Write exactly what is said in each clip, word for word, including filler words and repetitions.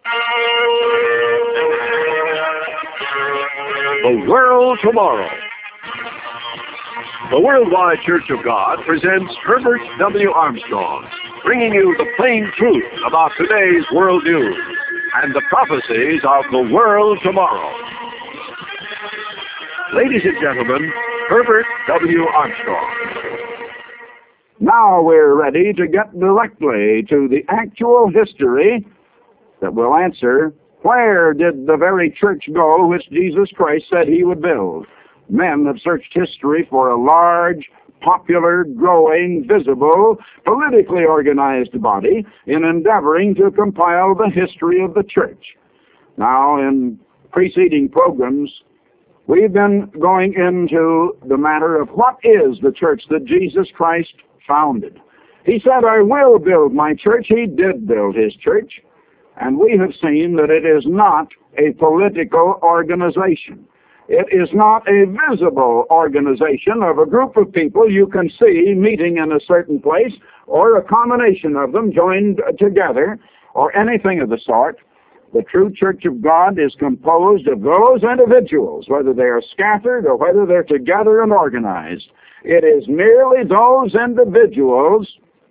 The World Tomorrow. The Worldwide Church of God presents Herbert W. Armstrong, bringing you the plain truth about today's world news and the prophecies of the world tomorrow. Ladies and gentlemen, Herbert W. Armstrong. Now we're ready to get directly to the actual history that will answer, where did the very church go which Jesus Christ said he would build? Men have searched history for a large, popular, growing, visible, politically organized body in endeavoring to compile the history of the church. Now, in preceding programs, we've been going into the matter of what is the church that Jesus Christ founded. He said, I will build my church. He did build his church. And we have seen that it is not a political organization. It is not a visible organization of a group of people you can see meeting in a certain place, or a combination of them joined together, or anything of the sort. The true church of God is composed of those individuals, whether they are scattered or whether they're together and organized. It is merely those individuals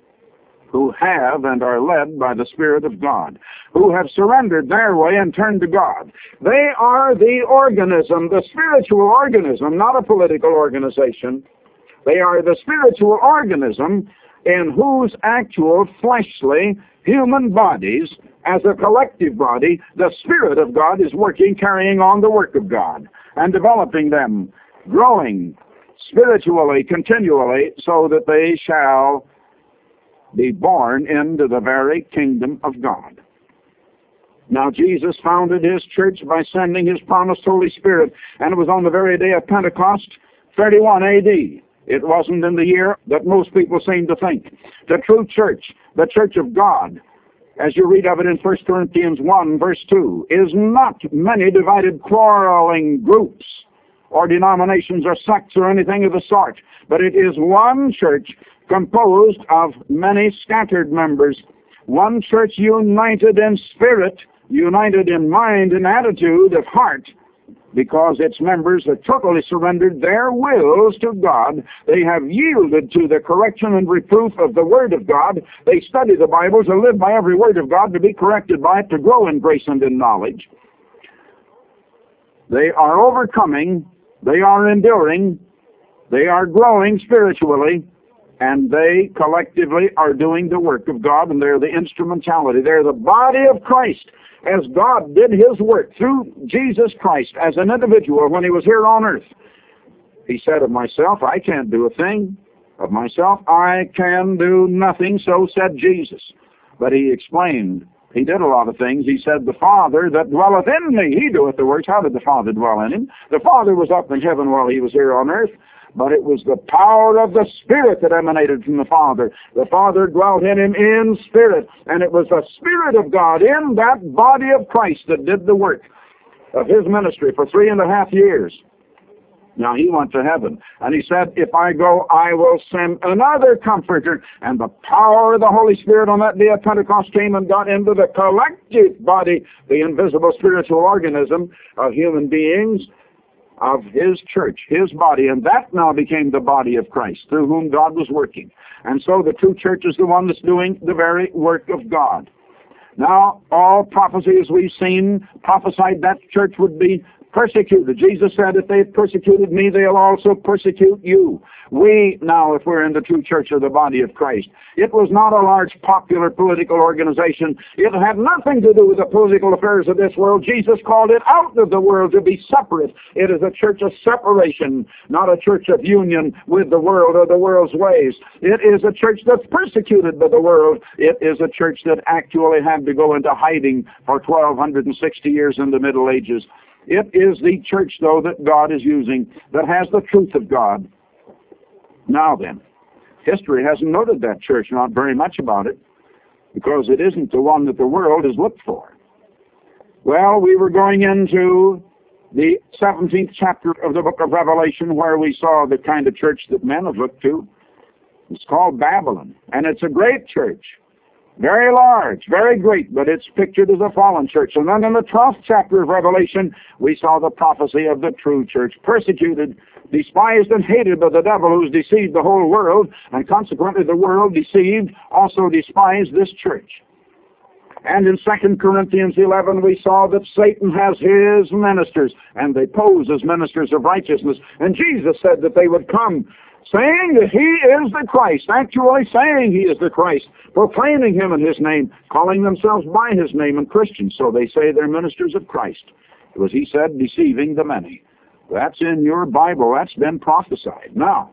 who have and are led by the Spirit of God, who have surrendered their way and turned to God. They are the organism, the spiritual organism, not a political organization. They are the spiritual organism in whose actual fleshly human bodies, as a collective body, the Spirit of God is working, carrying on the work of God, and developing them, growing spiritually, continually, so that they shall be born into the very kingdom of God. Now, Jesus founded his church by sending his promised Holy Spirit, and it was on the very day of Pentecost, thirty-one A D. It wasn't in the year that most people seem to think. The true church, the church of God, as you read of it in First Corinthians one, verse two, is not many divided, quarreling groups or denominations or sects or anything of the sort, but it is one church composed of many scattered members, one church united in spirit, united in mind and attitude of heart, because its members have totally surrendered their wills to God. They have yielded to the correction and reproof of the Word of God. They study the Bible to live by every Word of God, to be corrected by it, to grow in grace and in knowledge. They are overcoming, they are enduring, they are growing spiritually, and they collectively are doing the work of God, and they're the instrumentality. They're the body of Christ, as God did his work through Jesus Christ as an individual when he was here on earth. He said, of myself, I can't do a thing. Of myself, I can do nothing, so said Jesus. But he explained, he did a lot of things. He said, the Father that dwelleth in me, he doeth the works. How did the Father dwell in him? The Father was up in heaven while he was here on earth. But it was the power of the Spirit that emanated from the Father. The Father dwelt in him in spirit, and it was the Spirit of God in that body of Christ that did the work of his ministry for three and a half years. Now, he went to heaven, and he said, if I go, I will send another Comforter. And the power of the Holy Spirit on that day of Pentecost came and got into the collective body, the invisible spiritual organism of human beings, of his church, his body, and that now became the body of Christ, through whom God was working. And so the true church is the one that's doing the very work of God. Now, all prophecies we've seen prophesied that church would be persecuted. Jesus said, if they persecuted me, they'll also persecute you. We now, if we're in the true church of the body of Christ, it was not a large popular political organization. It had nothing to do with the political affairs of this world. Jesus called it out of the world to be separate. It is a church of separation, not a church of union with the world or the world's ways. It is a church that's persecuted by the world. It is a church that actually had to go into hiding for twelve sixty years in the Middle Ages. It is the church, though, that God is using, that has the truth of God. Now then, history hasn't noted that church, not very much about it, because it isn't the one that the world has looked for. Well, we were going into the seventeenth chapter of the book of Revelation, where we saw the kind of church that men have looked to. It's called Babylon, and it's a great church. Very large, very great, but it's pictured as a fallen church. And then in the twelfth chapter of Revelation, we saw the prophecy of the true church, persecuted, despised, and hated by the devil who's deceived the whole world, and consequently the world deceived also despised this church. And in Second Corinthians eleven, we saw that Satan has his ministers, and they pose as ministers of righteousness. And Jesus said that they would come saying that he is the Christ, actually saying he is the Christ, proclaiming him in his name, calling themselves by his name, and Christians. So they say they're ministers of Christ. It was, he said, deceiving the many. That's in your Bible. That's been prophesied. Now,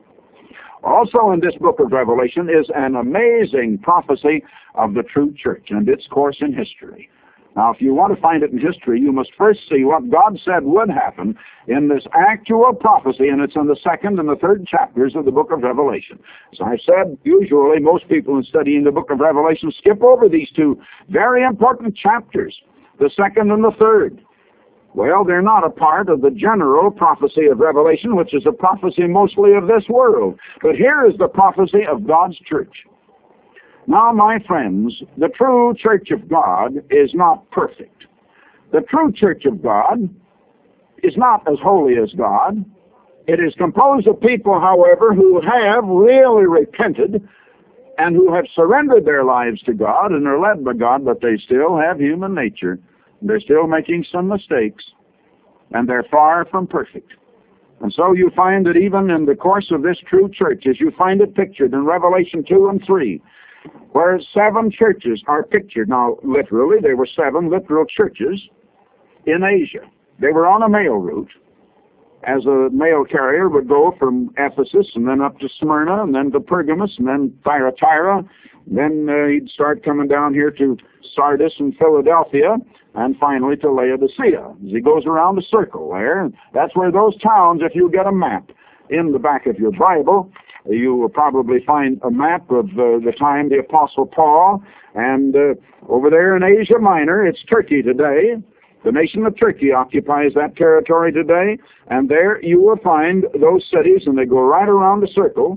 also in this book of Revelation is an amazing prophecy of the true church and its course in history. Now, if you want to find it in history, you must first see what God said would happen in this actual prophecy, and it's in the second and the third chapters of the book of Revelation. As I said, usually most people in studying the book of Revelation skip over these two very important chapters, the second and the third. Well, they're not a part of the general prophecy of Revelation, which is a prophecy mostly of this world. But here is the prophecy of God's church. Now, my friends, the true church of God is not perfect. The true church of God is not as holy as God. It is composed of people, however, who have really repented and who have surrendered their lives to God and are led by God, but they still have human nature. They're still making some mistakes, and they're far from perfect. And so you find that even in the course of this true church, as you find it pictured in Revelation two and three, where seven churches are pictured. Now, literally, there were seven literal churches in Asia. They were on a mail route, as a mail carrier would go from Ephesus and then up to Smyrna and then to Pergamos and then Thyatira. Then uh, he'd start coming down here to Sardis and Philadelphia and finally to Laodicea. As he goes around the circle there, that's where those towns, if you get a map in the back of your Bible, you will probably find a map of uh, the time the Apostle Paul, and uh, over there in Asia Minor, it's Turkey today. The nation of Turkey occupies that territory today, and there you will find those cities, and they go right around the circle.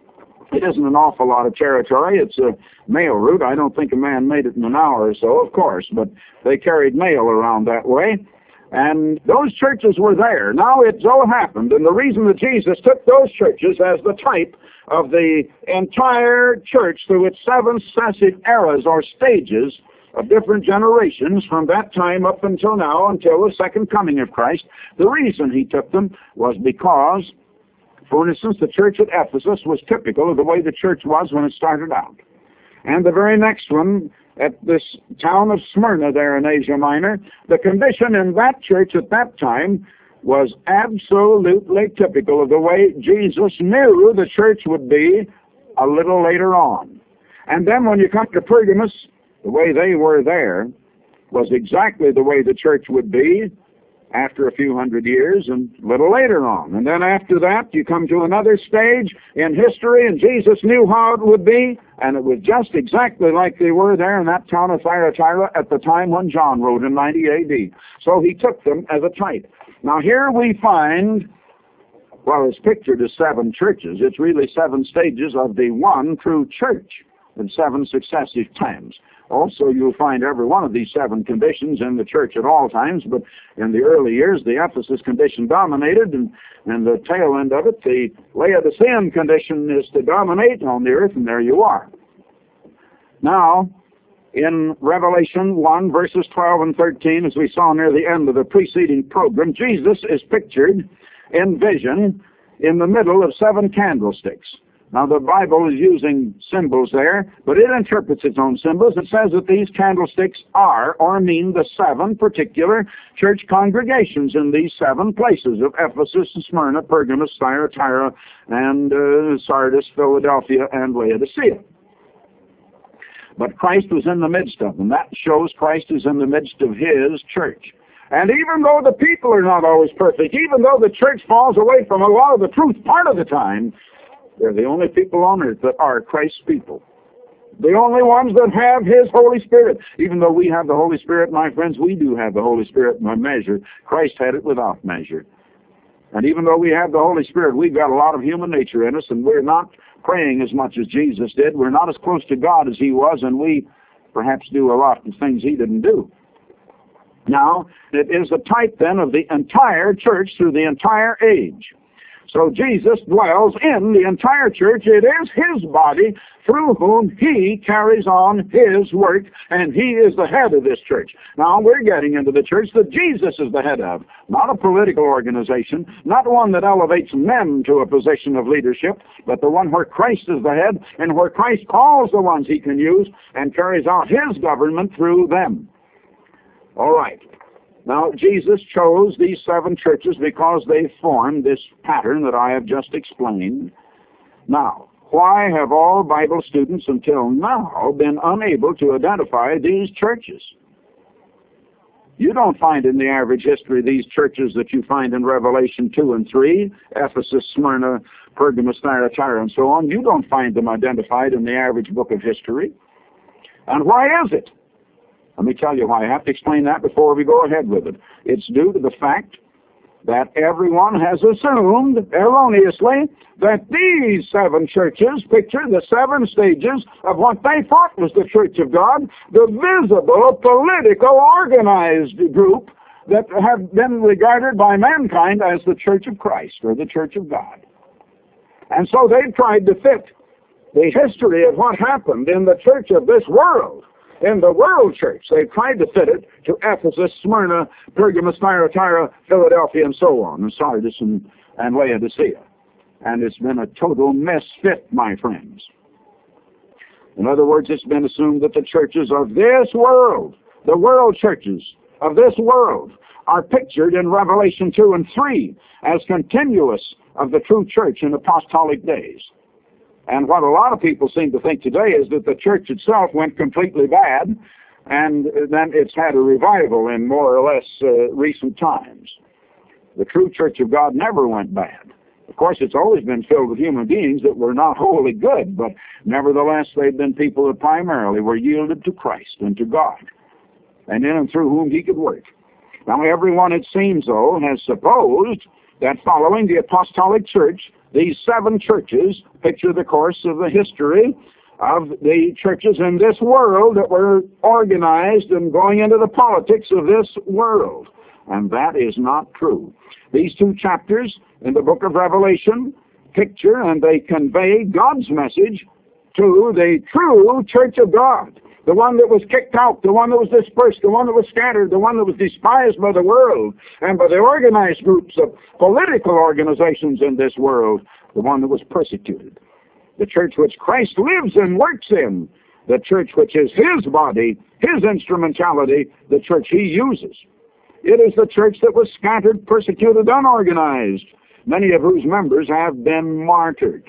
It isn't an awful lot of territory. It's a mail route. I don't think a man made it in an hour or so, of course, but they carried mail around that way. And those churches were there. Now it so happened, and the reason that Jesus took those churches as the type of the entire church through its seven successive eras or stages of different generations from that time up until now, until the second coming of Christ, the reason he took them was because, for instance, the church at Ephesus was typical of the way the church was when it started out. And the very next one, at this town of Smyrna there in Asia Minor, the condition in that church at that time was absolutely typical of the way Jesus knew the church would be a little later on. And then when you come to Pergamos, the way they were there was exactly the way the church would be after a few hundred years and a little later on. And then after that, you come to another stage in history, and Jesus knew how it would be, and it was just exactly like they were there in that town of Thyatira at the time when John wrote in ninety A D. So he took them as a type. Now here we find, well, it's pictured as seven churches. It's really seven stages of the one true church in seven successive times. Also, you'll find every one of these seven conditions in the church at all times, but in the early years, the Ephesus condition dominated, and, and the tail end of it, the Laodicean condition is to dominate on the earth, and there you are. Now, in Revelation one, verses twelve and thirteen, as we saw near the end of the preceding program, Jesus is pictured in vision in the middle of seven candlesticks. Now, the Bible is using symbols there, but it interprets its own symbols. It says that these candlesticks are or mean the seven particular church congregations in these seven places of Ephesus, Smyrna, Pergamos, Thyatira, and uh, Sardis, Philadelphia, and Laodicea. But Christ was in the midst of them. That shows Christ is in the midst of his church. And even though the people are not always perfect, even though the church falls away from a lot of the truth part of the time, they're the only people on earth that are Christ's people. The only ones that have his Holy Spirit. Even though we have the Holy Spirit, my friends, we do have the Holy Spirit in a measure. Christ had it without measure. And even though we have the Holy Spirit, we've got a lot of human nature in us, and we're not praying as much as Jesus did. We're not as close to God as he was, and we perhaps do a lot of things he didn't do. Now, it is a type then of the entire church through the entire age. So Jesus dwells in the entire church. It is his body through whom he carries on his work, and he is the head of this church. Now, we're getting into the church that Jesus is the head of, not a political organization, not one that elevates men to a position of leadership, but the one where Christ is the head and where Christ calls the ones he can use and carries out his government through them. All right. Now, Jesus chose these seven churches because they formed this pattern that I have just explained. Now, why have all Bible students until now been unable to identify these churches? You don't find in the average history these churches that you find in Revelation two and three, Ephesus, Smyrna, Pergamos, Thyatira, and so on. You don't find them identified in the average book of history. And why is it? Let me tell you why. I have to explain that before we go ahead with it. It's due to the fact that everyone has assumed, erroneously, that these seven churches picture the seven stages of what they thought was the Church of God, the visible, political, organized group that have been regarded by mankind as the Church of Christ, or the Church of God. And so they've tried to fit the history of what happened in the church of this world, in the world church. They've tried to fit it to Ephesus, Smyrna, Pergamos, Thyatira, Philadelphia, and so on, and Sardis and, and Laodicea. And it's been a total misfit, my friends. In other words, it's been assumed that the churches of this world, the world churches of this world, are pictured in Revelation two and three as continuous of the true church in apostolic days. And what a lot of people seem to think today is that the church itself went completely bad, and then it's had a revival in more or less uh, recent times. The true church of God never went bad. Of course, it's always been filled with human beings that were not wholly good, but nevertheless, they've been people that primarily were yielded to Christ and to God, and in and through whom he could work. Now, everyone, it seems, though, has supposed that following the apostolic church, these seven churches picture the course of the history of the churches in this world that were organized and going into the politics of this world. And that is not true. These two chapters in the book of Revelation picture and they convey God's message to the true church of God. The one that was kicked out, the one that was dispersed, the one that was scattered, the one that was despised by the world and by the organized groups of political organizations in this world, the one that was persecuted. The church which Christ lives and works in, the church which is his body, his instrumentality, the church he uses. It is the church that was scattered, persecuted, unorganized, many of whose members have been martyred.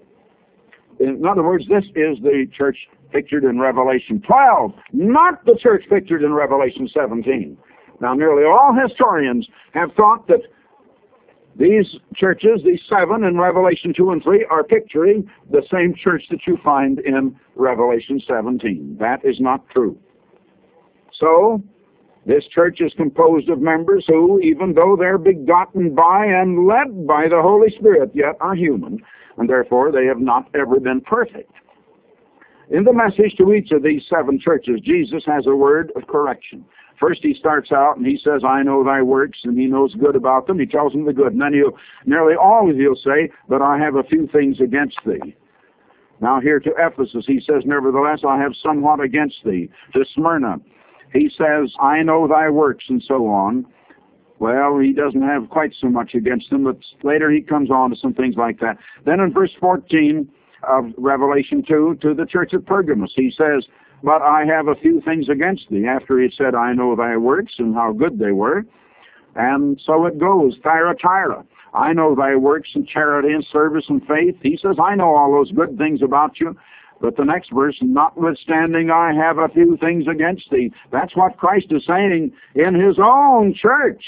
In other words, this is the church pictured in Revelation twelve, not the church pictured in Revelation seventeen. Now, nearly all historians have thought that these churches, these seven in Revelation two and three, are picturing the same church that you find in Revelation seventeen. That is not true. So, this church is composed of members who, even though they're begotten by and led by the Holy Spirit, yet are human, and therefore they have not ever been perfect. In the message to each of these seven churches, Jesus has a word of correction. First he starts out and he says, I know thy works, and he knows good about them. He tells them the good. And then he'll, nearly always he'll say, but I have a few things against thee. Now here to Ephesus, he says, nevertheless, I have somewhat against thee. To Smyrna, he says, I know thy works, and so on. Well, he doesn't have quite so much against them, but later he comes on to some things like that. Then in verse fourteen of Revelation two, to the church of Pergamos, he says, but I have a few things against thee, after he said, I know thy works and how good they were. And so it goes. Thyatira, I know thy works and charity and service and faith. He says, I know all those good things about you. But the next verse, notwithstanding, I have a few things against thee. That's what Christ is saying in his own church.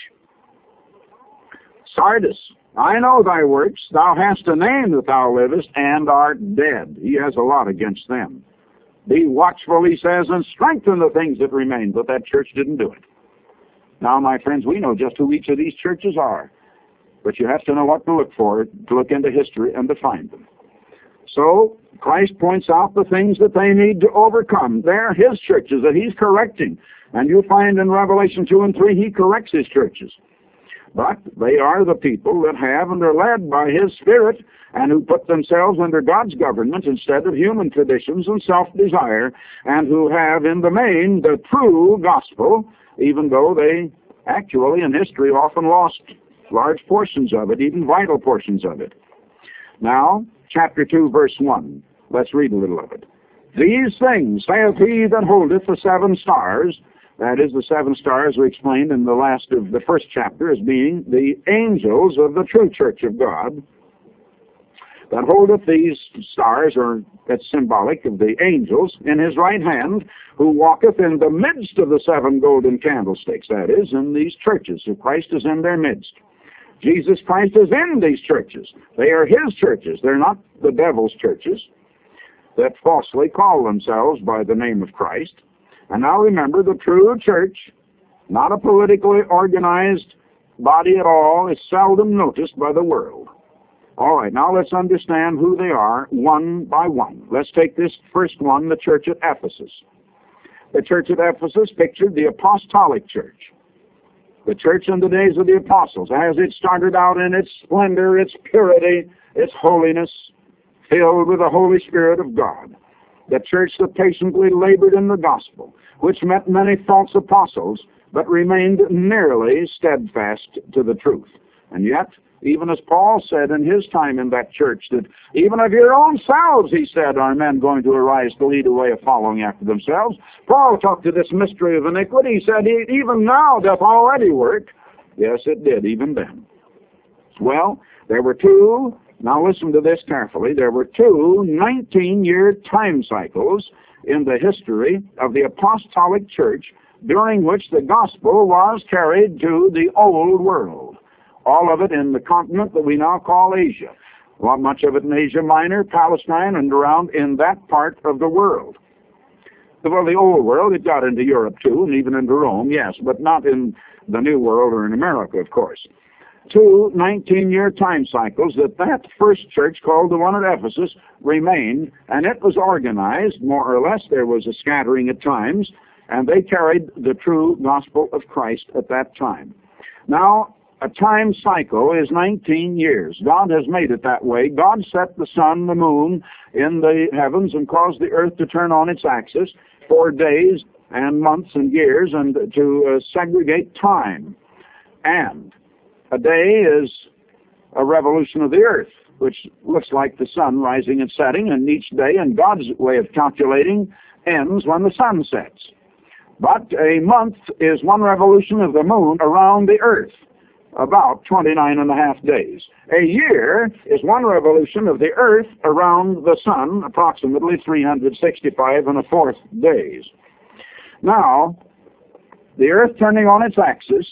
Sardis, I know thy works. Thou hast a name that thou livest, and art dead. He has a lot against them. Be watchful, he says, and strengthen the things that remain. But that church didn't do it. Now, my friends, we know just who each of these churches are. but you have to know what to look for, to look into history and to find them. So Christ points out the things that they need to overcome. They're his churches that he's correcting. And you'll find in Revelation two and three, he corrects his churches. But they are the people that have and are led by his Spirit and who put themselves under God's government instead of human traditions and self-desire, and who have in the main the true gospel, even though they actually in history often lost large portions of it, even vital portions of it. Now, chapter two, verse one. Let's read a little of it. These things saith he that holdeth the seven stars. That is, the seven stars we explained in the last of the first chapter as being the angels of the true church of God. That holdeth these stars, or that's symbolic of the angels, in his right hand, who walketh in the midst of the seven golden candlesticks. That is, in these churches. So Christ is in their midst. Jesus Christ is in these churches. They are his churches. They're not the devil's churches that falsely call themselves by the name of Christ. And now remember, the true church, not a politically organized body at all, is seldom noticed by the world. All right, now let's understand who they are one by one. Let's take this first one, the church at Ephesus. The church at Ephesus pictured the apostolic church. The church in the days of the apostles, as it started out in its splendor, its purity, its holiness, filled with the Holy Spirit of God. The church that patiently labored in the gospel, which met many false apostles, but remained nearly steadfast to the truth. And yet, even as Paul said in his time in that church, that even of your own selves, he said, are men going to arise to lead a way of following after themselves. Paul talked to this mystery of iniquity. He said, even now doth already work. Yes, it did, even then. Well, there were two, now listen to this carefully, there were two nineteen-year time cycles in the history of the apostolic church during which the gospel was carried to the old world. All of it in the continent that we now call Asia. Well, much of it in Asia Minor, Palestine, and around in that part of the world. Well, the old world, it got into Europe too, and even into Rome, yes, but not in the New World or in America, of course. Two nineteen-year time cycles that that first church, called the one at Ephesus, remained, and it was organized, more or less. There was a scattering at times, and they carried the true gospel of Christ at that time. Now, a time cycle is nineteen years. God has made it that way. God set the sun, the moon in the heavens and caused the earth to turn on its axis for days and months and years and to uh, segregate time. And a day is a revolution of the earth, which looks like the sun rising and setting, and each day, in God's way of calculating, ends when the sun sets. But a month is one revolution of the moon around the earth, about twenty-nine and a half days. A year is one revolution of the earth around the sun, approximately three hundred sixty-five and a fourth days. Now, the earth turning on its axis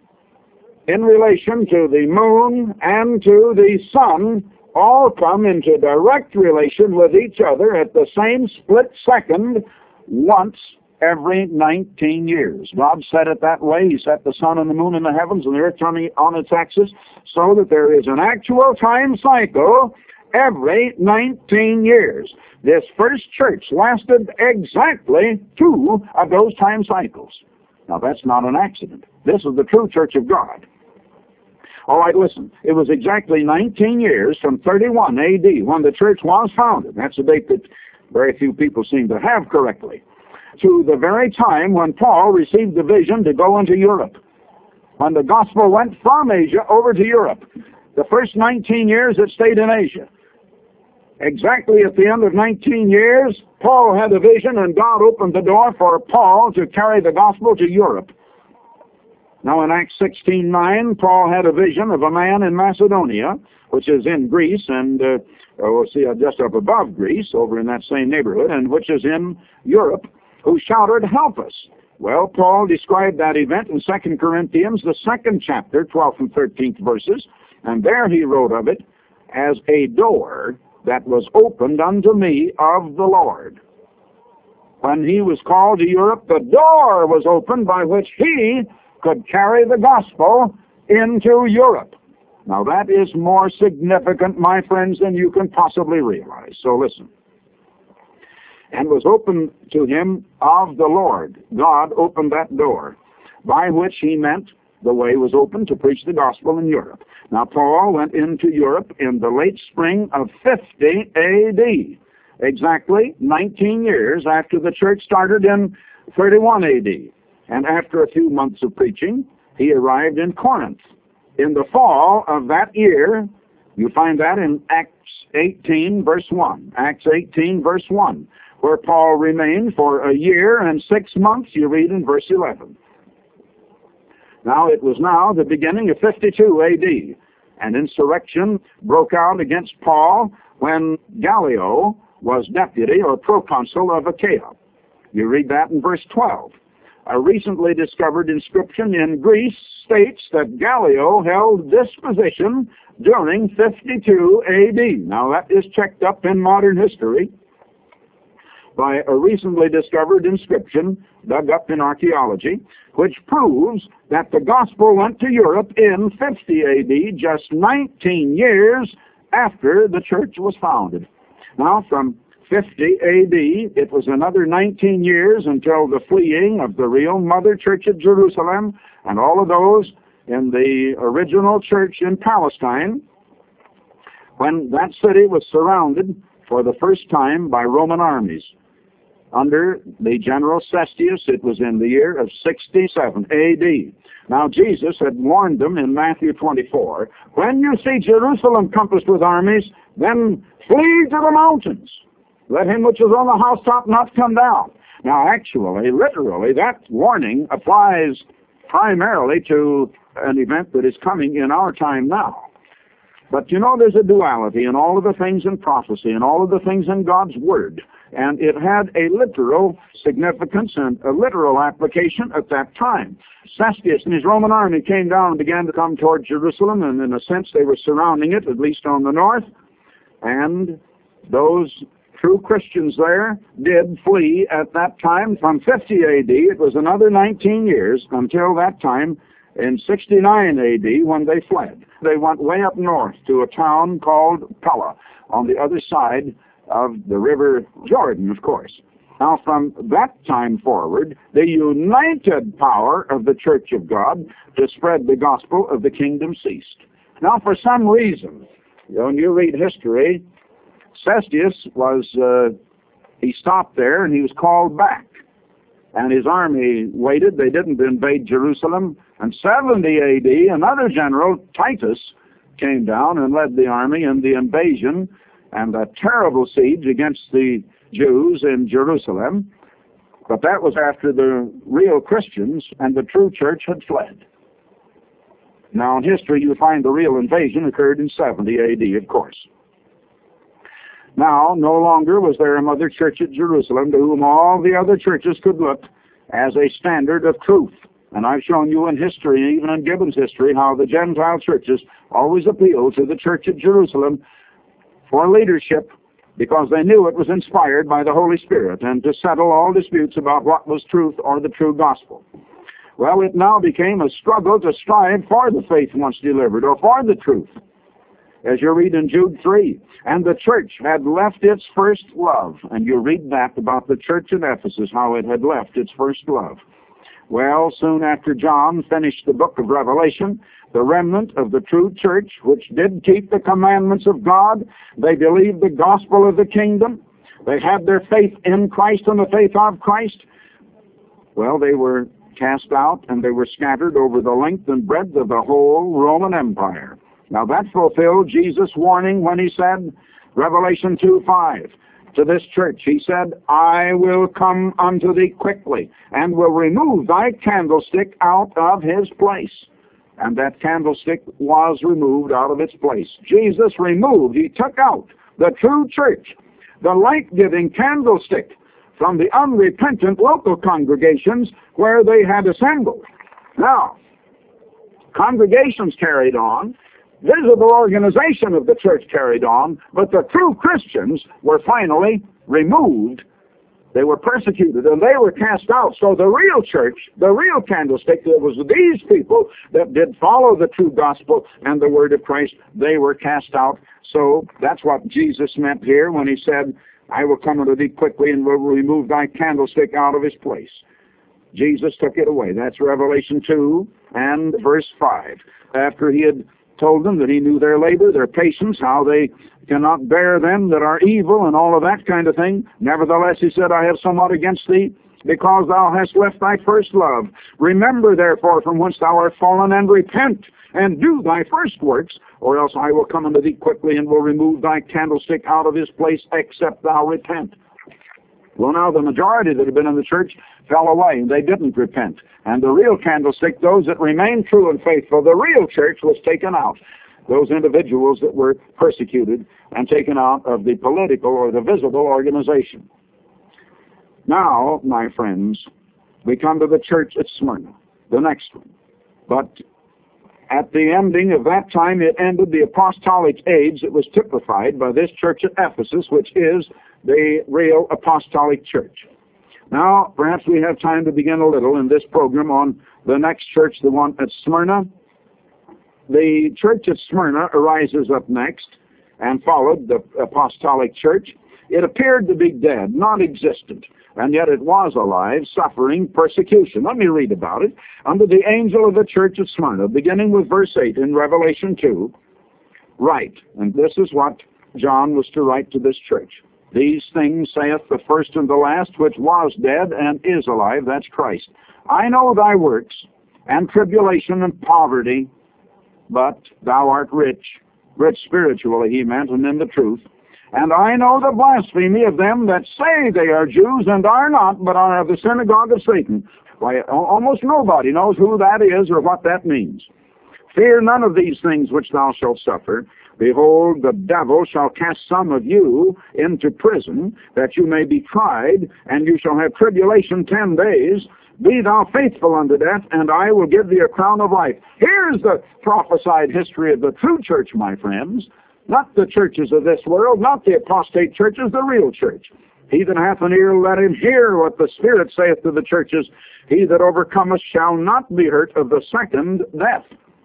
in relation to the moon and to the sun all come into direct relation with each other at the same split second once every nineteen years. God set it that way. He set the sun and the moon in the heavens and the earth turning on its axis so that there is an actual time cycle every nineteen years. This first church lasted exactly two of those time cycles. Now, that's not an accident. This is the true church of God. All right, listen. It was exactly nineteen years from thirty-one A D when the church was founded. That's a date that very few people seem to have correctly. To the very time when Paul received the vision to go into Europe, when the gospel went from Asia over to Europe. The first nineteen years it stayed in Asia. Exactly at the end of nineteen years, Paul had a vision, and God opened the door for Paul to carry the gospel to Europe. Now, in Acts sixteen nine, Paul had a vision of a man in Macedonia, which is in Greece, and uh, we'll see uh, just up above Greece, over in that same neighborhood, and which is in Europe, who shouted, "Help us!" Well, Paul described that event in Second Corinthians, the second chapter, twelfth and thirteenth verses, and there he wrote of it as a door that was opened unto me of the Lord. When he was called to Europe, the door was opened by which he could carry the gospel into Europe. Now that is more significant, my friends, than you can possibly realize. So listen. And was opened to him of the Lord. God opened that door, by which he meant the way was open to preach the gospel in Europe. Now Paul went into Europe in the late spring of fifty A D, exactly nineteen years after the church started in thirty-one A D. And after a few months of preaching, he arrived in Corinth. In the fall of that year, you find that in Acts eighteen, verse one. Acts eighteen, verse one, where Paul remained for a year and six months, you read in verse eleven. Now, it was now the beginning of fifty-two A D, and insurrection broke out against Paul when Gallio was deputy or proconsul of Achaia. You read that in verse twelve. A recently discovered inscription in Greece states that Gallio held this position during fifty-two A D. Now, that is checked up in modern history by a recently discovered inscription dug up in archaeology, which proves that the gospel went to Europe in fifty A D, just nineteen years after the church was founded. Now, from fifty A D, it was another nineteen years until the fleeing of the real Mother Church at Jerusalem and all of those in the original church in Palestine, when that city was surrounded for the first time by Roman armies. Under the General Cestius, it was in the year of sixty-seven A D. Now, Jesus had warned them in Matthew twenty-four, when you see Jerusalem compassed with armies, then flee to the mountains. Let him which is on the housetop not come down. Now, actually, literally, that warning applies primarily to an event that is coming in our time now. But you know, there's a duality in all of the things in prophecy and all of the things in God's Word. And it had a literal significance and a literal application at that time. Cestius and his Roman army came down and began to come toward Jerusalem, and in a sense they were surrounding it, at least on the north. And those true Christians there did flee at that time. From fifty A D, it was another nineteen years until that time in sixty-nine A D when they fled. They went way up north to a town called Pella on the other side of the river Jordan, of course. Now, from that time forward, the united power of the Church of God to spread the gospel of the kingdom ceased. Now, for some reason, you know, when you read history, Cestius was, uh, he stopped there and he was called back. And his army waited. They didn't invade Jerusalem. And seventy A D, another general, Titus, came down and led the army in the invasion and a terrible siege against the Jews in Jerusalem. But that was after the real Christians and the true church had fled. Now, in history, you find the real invasion occurred in seventy A D, of course. Now, no longer was there a mother church at Jerusalem to whom all the other churches could look as a standard of truth. And I've shown you in history, even in Gibbon's history, how the Gentile churches always appealed to the church at Jerusalem for leadership because they knew it was inspired by the Holy Spirit and to settle all disputes about what was truth or the true gospel. Well, it now became a struggle to strive for the faith once delivered or for the truth. As you read in Jude three, and the church had left its first love. And you read that about the church in Ephesus, how it had left its first love. Well, soon after John finished the book of Revelation, the remnant of the true church, which did keep the commandments of God, they believed the gospel of the kingdom, they had their faith in Christ and the faith of Christ, well, they were cast out and they were scattered over the length and breadth of the whole Roman Empire. Now that fulfilled Jesus' warning when he said, Revelation two five, to this church, he said, I will come unto thee quickly, and will remove thy candlestick out of his place. And that candlestick was removed out of its place. Jesus removed, he took out the true church, the light-giving candlestick, from the unrepentant local congregations where they had assembled. Now, congregations carried on, visible organization of the church carried on, but the true Christians were finally removed They were persecuted, and they were cast out. So the real church, the real candlestick, it was these people that did follow the true gospel and the word of Christ. They were cast out. So that's what Jesus meant here when he said, I will come unto thee quickly and will remove thy candlestick out of his place. Jesus took it away. That's Revelation two and verse five. After he had told them that he knew their labor, their patience, how they cannot bear them that are evil, and all of that kind of thing. Nevertheless, he said, I have somewhat against thee, because thou hast left thy first love. Remember, therefore, from whence thou art fallen, and repent, and do thy first works, or else I will come unto thee quickly, and will remove thy candlestick out of his place, except thou repent. Well, now, the majority that had been in the church fell away, and they didn't repent. And the real candlestick, those that remained true and faithful, the real church was taken out. Those individuals that were persecuted and taken out of the political or the visible organization. Now, my friends, we come to the church at Smyrna, the next one. But at the ending of that time, it ended the apostolic age that was typified by this church at Ephesus, which is the real apostolic church. Now, perhaps we have time to begin a little in this program on the next church, the one at Smyrna. The church at Smyrna arises up next and followed the apostolic church. It appeared to be dead, non-existent, and yet it was alive, suffering persecution. Let me read about it. Under the angel of the church at Smyrna, beginning with verse eight in Revelation two, write, and this is what John was to write to this church. These things saith the first and the last, which was dead and is alive, that's Christ. I know thy works, and tribulation and poverty, but thou art rich, rich spiritually, he meant, and in the truth. And I know the blasphemy of them that say they are Jews and are not, but are of the synagogue of Satan. Why, almost nobody knows who that is or what that means. Fear none of these things which thou shalt suffer. Behold, the devil shall cast some of you into prison, that you may be tried, and you shall have tribulation ten days. Be thou faithful unto death, and I will give thee a crown of life. Here's the prophesied history of the true church, my friends. Not the churches of this world, not the apostate churches, the real church. He that hath an ear, let him hear what the Spirit saith to the churches. He that overcometh shall not be hurt of the second death.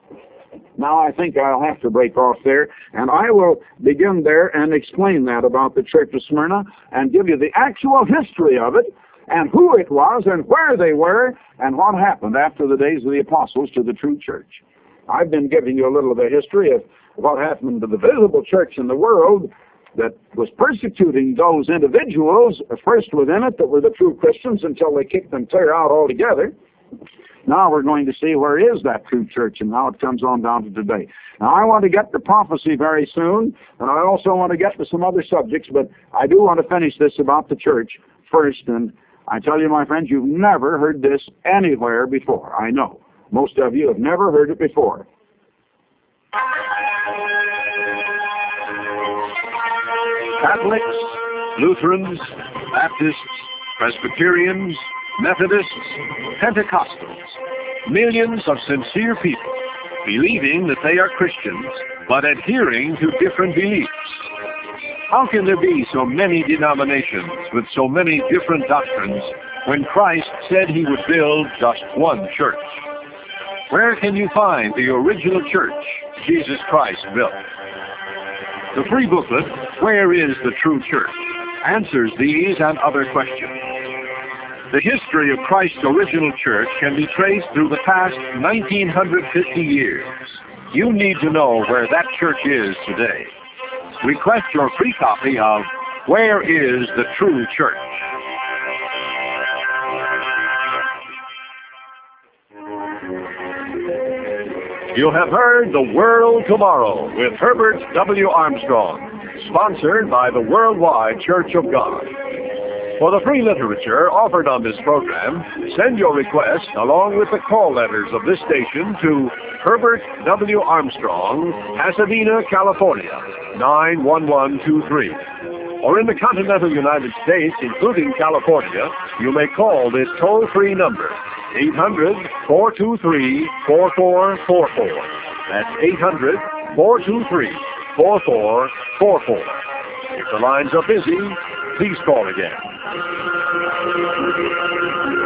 Now, I think I'll have to break off there, and I will begin there and explain that about the church of Smyrna and give you the actual history of it and who it was and where they were and what happened after the days of the apostles to the true church. I've been giving you a little of the history of what happened to the visible church in the world that was persecuting those individuals, first within it, that were the true Christians, until they kicked them clear out altogether. Now we're going to see where is that true church and how it comes on down to today. Now I want to get to prophecy very soon, and I also want to get to some other subjects, but I do want to finish this about the church first. And I tell you, my friends, you've never heard this anywhere before. I know. Most of you have never heard it before. Catholics, Lutherans, Baptists, Presbyterians, Methodists, Pentecostals, millions of sincere people believing that they are Christians, but adhering to different beliefs. How can there be so many denominations with so many different doctrines when Christ said he would build just one church? Where can you find the original church Jesus Christ built? The free booklet, Where is the True Church?, answers these and other questions. The history of Christ's original church can be traced through the past one thousand nine hundred fifty years. You need to know where that church is today. Request your free copy of Where is the True Church? You have heard The World Tomorrow with Herbert W. Armstrong, sponsored by the Worldwide Church of God. For the free literature offered on this program, send your request along with the call letters of this station to Herbert W. Armstrong, Pasadena, California, nine one one two three. Or in the continental United States, including California, you may call this toll-free number, eight hundred, four two three, four four four four. That's eight hundred, four two three, four four four four. If the lines are busy, please call again.